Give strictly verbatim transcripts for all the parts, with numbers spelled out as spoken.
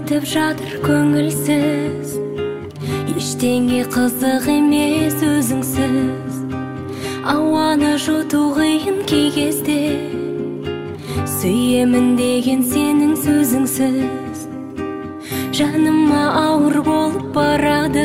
өтіп жатыр көңілсіз, ештеңе қызық емес өзіңсіз. Ауаны жұту қиын кей кезде, сүйемін деген сенің сөзіңсіз. Жаныма ауыр болып барады,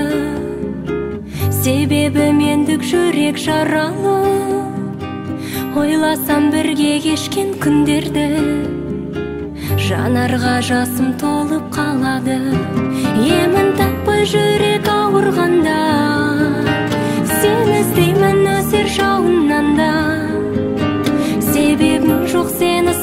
себебі мендік жүрек жаралы. Ойласам бірге кешкен күндерді, жанарға жасым толып қалады. Емін таппай жүрек ауырғанда, сені іздеймін өсер жауыннан да. Себебім жоқ сені